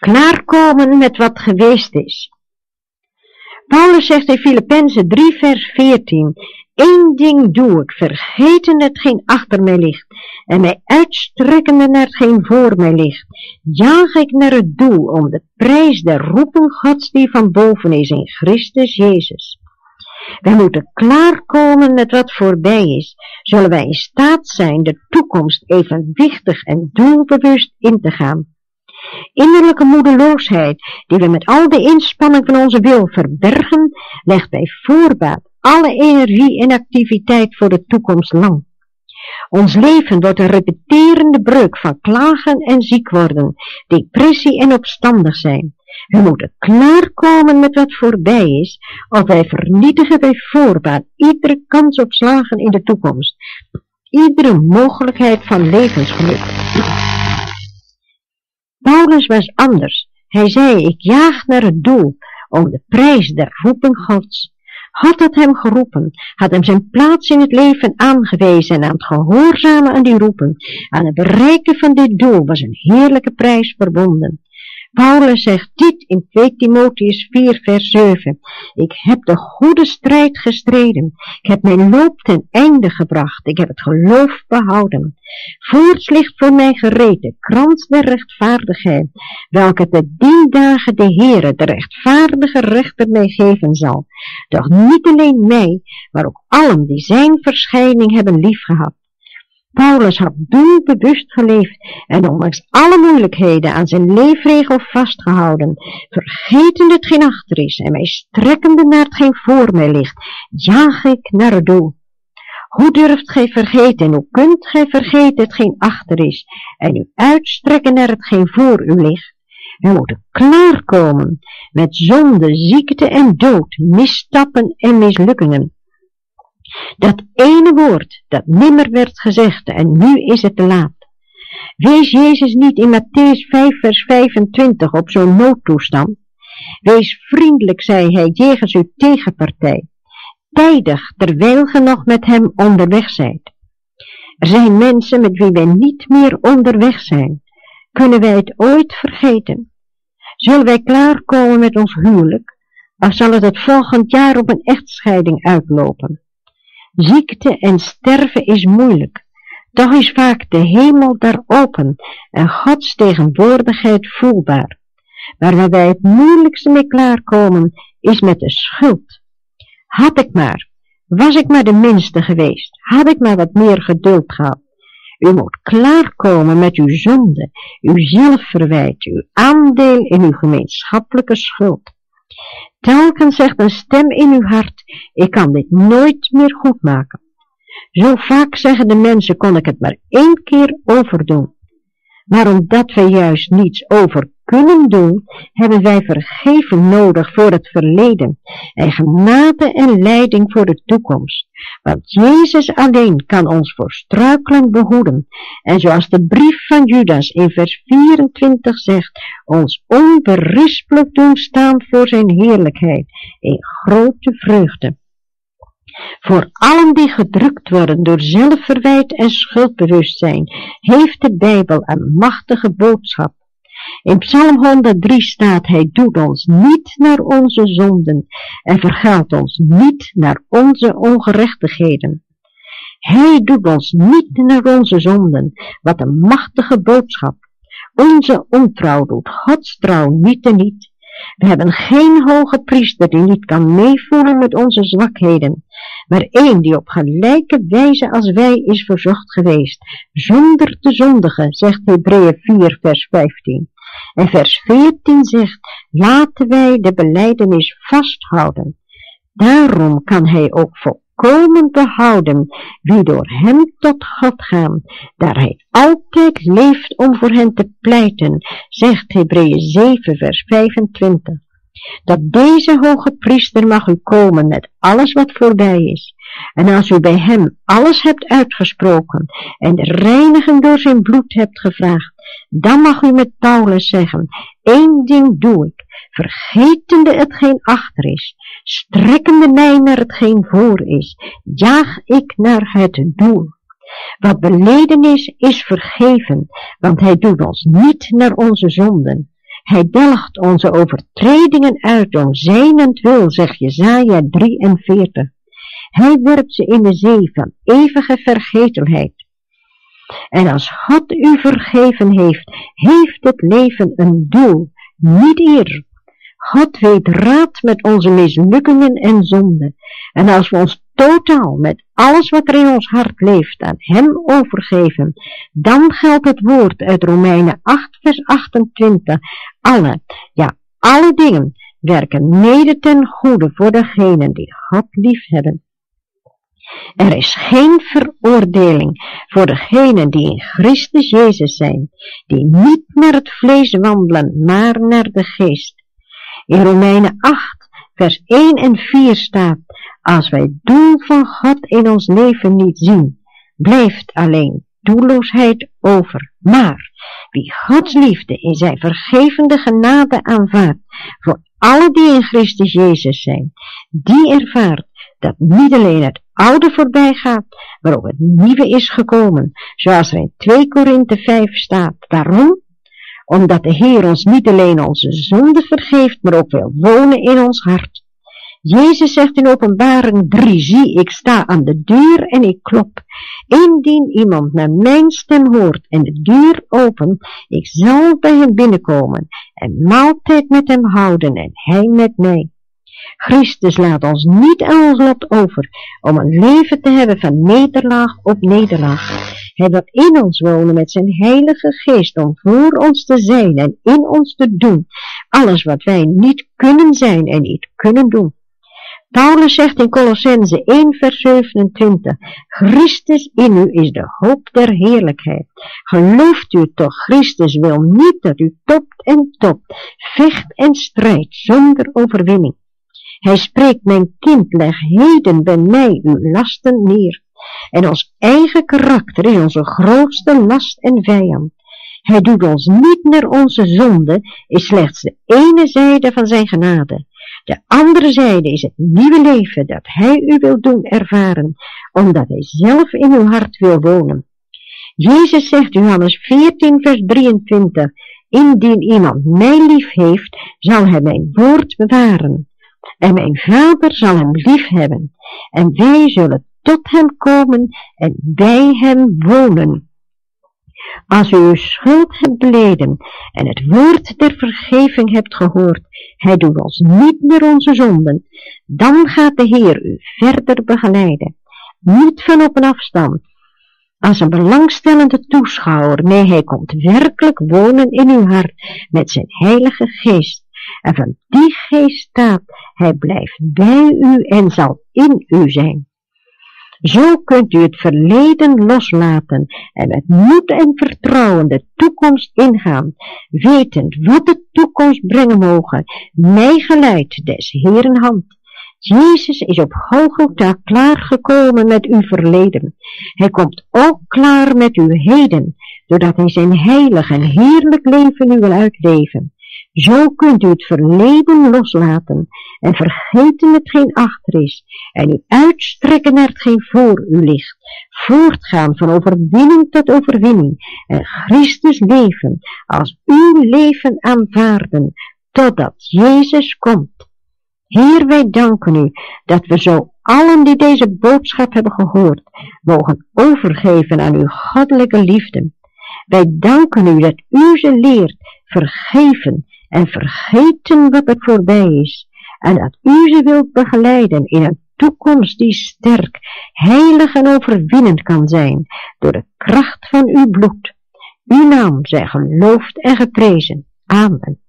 klaarkomen met wat geweest is. Paulus zegt in Filippenzen 3 vers 14, Eén ding doe ik, vergeten hetgeen achter mij ligt, en mij uitstrekkende naar hetgeen voor mij ligt, jaag ik naar het doel om de prijs der roeping Gods die van boven is in Christus Jezus. Wij moeten klaarkomen met wat voorbij is, zullen wij in staat zijn de toekomst evenwichtig en doelbewust in te gaan. Innerlijke moedeloosheid, die we met al de inspanning van onze wil verbergen, legt bij voorbaat alle energie en activiteit voor de toekomst lang. Ons leven wordt een repeterende breuk van klagen en ziek worden, depressie en opstandig zijn. We moeten klaarkomen met wat voorbij is, of wij vernietigen bij voorbaat iedere kans op slagen in de toekomst, iedere mogelijkheid van levensgeluk. Paulus was anders. Hij zei, ik jaag naar het doel, om de prijs der roeping Gods. God had hem geroepen, had hem zijn plaats in het leven aangewezen en aan het gehoorzamen aan die roeping, aan het bereiken van dit doel was een heerlijke prijs verbonden. Paulus zegt dit in 2 Timotheus 4 vers 7. Ik heb de goede strijd gestreden. Ik heb mijn loop ten einde gebracht. Ik heb het geloof behouden. Voorts ligt voor mij gereed de krans der rechtvaardigheid, welke te dien dagen de Heere, de rechtvaardige rechter, mij geven zal. Doch niet alleen mij, maar ook allen die zijn verschijning hebben liefgehad. Paulus had doelbewust geleefd en ondanks alle moeilijkheden aan zijn leefregel vastgehouden, vergetend hetgeen achter is en mij strekkende naar hetgeen voor mij ligt, jaag ik naar het doel. Hoe durft gij vergeten en hoe kunt gij vergeten hetgeen achter is en u uitstrekken naar hetgeen voor u ligt? We moeten klaarkomen met zonde, ziekte en dood, misstappen en mislukkingen. Dat ene woord dat nimmer werd gezegd en nu is het te laat. Wees Jezus niet in Mattheüs 5 vers 25 op zo'n noodtoestand. Wees vriendelijk, zei hij, jegens uw tegenpartij. Tijdig, terwijl ge nog met hem onderweg zijt. Er zijn mensen met wie wij niet meer onderweg zijn. Kunnen wij het ooit vergeten? Zullen wij klaarkomen met ons huwelijk? Of zal het volgend jaar op een echtscheiding uitlopen? Ziekte en sterven is moeilijk, toch is vaak de hemel daar open en Gods tegenwoordigheid voelbaar. Waar wij het moeilijkste mee klaarkomen is met de schuld. Was ik maar de minste geweest, had ik maar wat meer geduld gehad. U moet klaarkomen met uw zonde, uw zelfverwijt, uw aandeel in uw gemeenschappelijke schuld. Telkens zegt een stem in uw hart, ik kan dit nooit meer goed maken. Zo vaak zeggen de mensen, kon ik het maar 1 keer overdoen. Maar omdat wij juist niets over kunnen doen, hebben wij vergeving nodig voor het verleden en genade en leiding voor de toekomst. Want Jezus alleen kan ons voor struikelen behoeden. En zoals de brief van Judas in vers 24 zegt, ons onberispelijk doen staan voor zijn heerlijkheid in grote vreugde. Voor allen die gedrukt worden door zelfverwijt en schuldbewustzijn, heeft de Bijbel een machtige boodschap. In Psalm 103 staat, hij doet ons niet naar onze zonden en vergeldt ons niet naar onze ongerechtigheden. Hij doet ons niet naar onze zonden, wat een machtige boodschap. Onze ontrouw doet Gods trouw niet en niet. We hebben geen hoge priester die niet kan meevoelen met onze zwakheden, maar één die op gelijke wijze als wij is verzocht geweest, zonder te zondigen, zegt Hebreeën 4 vers 15. En vers 14 zegt, laten wij de belijdenis vasthouden. Daarom kan hij ook volkomen behouden wie door hem tot God gaan, daar hij altijd leeft om voor hen te pleiten, zegt Hebreeën 7 vers 25. Dat deze hoge priester mag u komen met alles wat voorbij is. En als u bij hem alles hebt uitgesproken en de reiniging door zijn bloed hebt gevraagd, dan mag u met Paulus zeggen, 1 ding doe ik, vergetende hetgeen achter is, strekkende mij naar hetgeen voor is, jaag ik naar het doel. Wat beleden is, is vergeven, want hij doet ons niet naar onze zonden. Hij delgt onze overtredingen uit om zijnentwil, zegt Jesaja 43. Hij werpt ze in de zee van eeuwige vergetelheid. En als God u vergeven heeft, heeft het leven een doel, niet eer. God weet raad met onze mislukkingen en zonden. En als we ons totaal met alles wat er in ons hart leeft aan hem overgeven, dan geldt het woord uit Romeinen 8 vers 28. Alle dingen werken mede ten goede voor degenen die God lief hebben. Er is geen veroordeling voor degenen die in Christus Jezus zijn, die niet naar het vlees wandelen, maar naar de geest. In Romeinen 8, vers 1 en 4 staat, als wij het doel van God in ons leven niet zien, blijft alleen doelloosheid over. Maar wie Gods liefde in zijn vergevende genade aanvaardt, voor alle die in Christus Jezus zijn, die ervaart dat niet alleen het oude voorbij gaat, maar ook het nieuwe is gekomen, zoals er in 2 Korinthe 5 staat. Waarom? Omdat de Heer ons niet alleen onze zonde vergeeft, maar ook wil wonen in ons hart. Jezus zegt in Openbaring 3, zie, ik sta aan de deur en ik klop. Indien iemand naar mijn stem hoort en de deur opent, ik zal bij hem binnenkomen en maaltijd met hem houden en hij met mij. Christus laat ons niet aan ons lot over om een leven te hebben van nederlaag op nederlaag. Hij wil in ons wonen met zijn heilige geest om voor ons te zijn en in ons te doen alles wat wij niet kunnen zijn en niet kunnen doen. Paulus zegt in Kolossenzen 1 vers 27, Christus in u is de hoop der heerlijkheid. Gelooft u toch, Christus wil niet dat u topt en topt, vecht en strijdt zonder overwinning. Hij spreekt, mijn kind, leg heden bij mij uw lasten neer. En ons eigen karakter is onze grootste last en vijand. Hij doet ons niet naar onze zonde, is slechts de ene zijde van zijn genade. De andere zijde is het nieuwe leven dat hij u wil doen ervaren, omdat hij zelf in uw hart wil wonen. Jezus zegt, Johannes 14 vers 23, indien iemand mij lief heeft, zal hij mijn woord bewaren. En mijn Vader zal hem lief hebben, en wij zullen tot hem komen en bij hem wonen. Als u uw schuld hebt beleden en het woord der vergeving hebt gehoord, hij doet ons niet naar onze zonden, dan gaat de Heer u verder begeleiden. Niet van op een afstand, als een belangstellende toeschouwer, nee, hij komt werkelijk wonen in uw hart met zijn heilige geest. En van die geest staat, hij blijft bij u en zal in u zijn. Zo kunt u het verleden loslaten en met moed en vertrouwen de toekomst ingaan, wetend wat de toekomst brengen mogen, mij geleid des Heeren hand. Jezus is op Golgotha klaargekomen met uw verleden. Hij komt ook klaar met uw heden, doordat hij zijn heilig en heerlijk leven u wil uitleven. Zo kunt u het verleden loslaten en vergeten hetgeen achter is en u uitstrekken naar hetgeen voor u ligt. Voortgaan van overwinning tot overwinning en Christus leven als uw leven aanvaarden totdat Jezus komt. Heer, wij danken u dat we zo allen die deze boodschap hebben gehoord mogen overgeven aan uw goddelijke liefde. Wij danken u dat u ze leert vergeven en vergeten wat er voorbij is, en dat u ze wilt begeleiden in een toekomst die sterk, heilig en overwinnend kan zijn, door de kracht van uw bloed. Uw naam zij geloofd en geprezen. Amen.